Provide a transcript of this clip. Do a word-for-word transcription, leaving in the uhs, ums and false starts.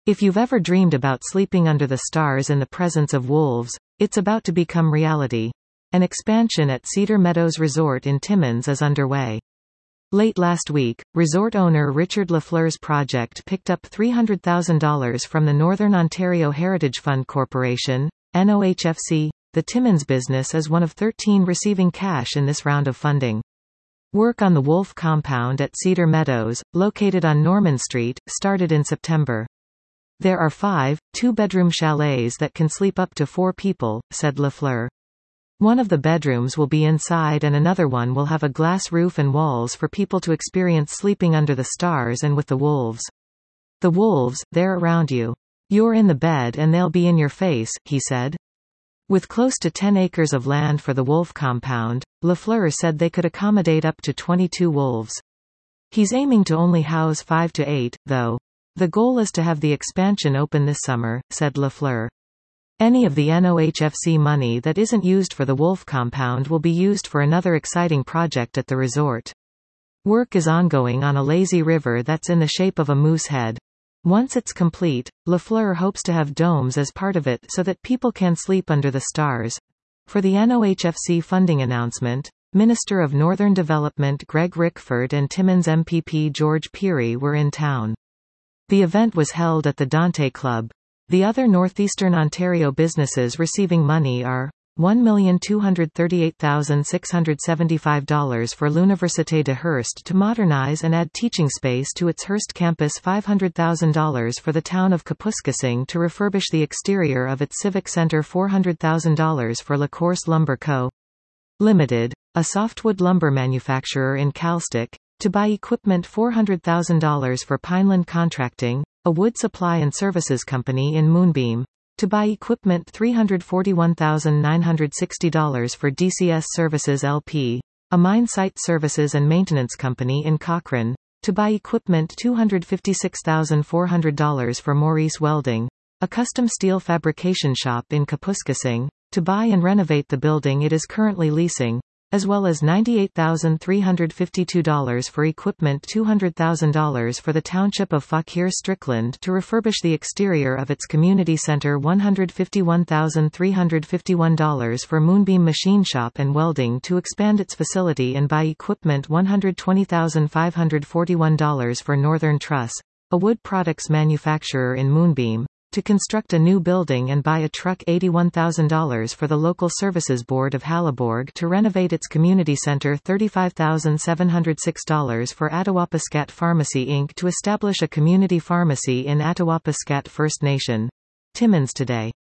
If you've ever dreamed about sleeping under the stars in the presence of wolves, it's about to become reality. An expansion at Cedar Meadows Resort in Timmins is underway. Late last week, resort owner Richard Lafleur's project picked up three hundred thousand dollars from the Northern Ontario Heritage Fund Corporation, N O H F C. The Timmins business is one of thirteen receiving cash in this round of funding. Work on the Wolf compound at Cedar Meadows, located on Norman Street, started in September. There are five, two-bedroom chalets that can sleep up to four people, said Lafleur. One of the bedrooms will be inside and another one will have a glass roof and walls for people to experience sleeping under the stars and with the wolves. The wolves, they're around you. You're in the bed and they'll be in your face, he said. With close to ten acres of land for the Wolf compound, Lafleur said they could accommodate up to twenty-two wolves. He's aiming to only house five to eight, though. The goal is to have the expansion open this summer, said Lafleur. Any of the N O H F C money that isn't used for the Wolf compound will be used for another exciting project at the resort. Work is ongoing on a lazy river that's in the shape of a moose head. Once it's complete, Lafleur hopes to have domes as part of it so that people can sleep under the stars. For the N O H F C funding announcement, Minister of Northern Development Greg Rickford and Timmins M P P George Pirie were in town. The event was held at the Dante Club. The other northeastern Ontario businesses receiving money are one million two hundred thirty-eight thousand six hundred seventy-five dollars for l'Université de Hearst to modernize and add teaching space to its Hearst campus, five hundred thousand dollars for the town of Kapuskasing to refurbish the exterior of its civic center, four hundred thousand dollars for La Course Lumber Co. Limited, a softwood lumber manufacturer in Calstick, to buy equipment, four hundred thousand dollars for Pineland Contracting, a wood supply and services company in Moonbeam, to buy equipment, three hundred forty-one thousand nine hundred sixty dollars for D C S Services L P, a mine site services and maintenance company in Cochrane, to buy equipment, two hundred fifty-six thousand four hundred dollars for Maurice Welding, a custom steel fabrication shop in Kapuskasing, to buy and renovate the building it is currently leasing, as well as ninety-eight thousand three hundred fifty-two dollars for equipment, two hundred thousand dollars for the township of Fauquier-Strickland to refurbish the exterior of its community center, one hundred fifty-one thousand three hundred fifty-one dollars for Moonbeam Machine Shop and Welding to expand its facility and buy equipment, one hundred twenty thousand five hundred forty-one dollars for Northern Truss, a wood products manufacturer in Moonbeam, to construct a new building and buy a truck, eighty-one thousand dollars for the Local Services Board of Haliburg to renovate its community center, thirty-five thousand seven hundred six dollars for Attawapaskat Pharmacy Incorporated to establish a community pharmacy in Attawapaskat First Nation. Timmins Today.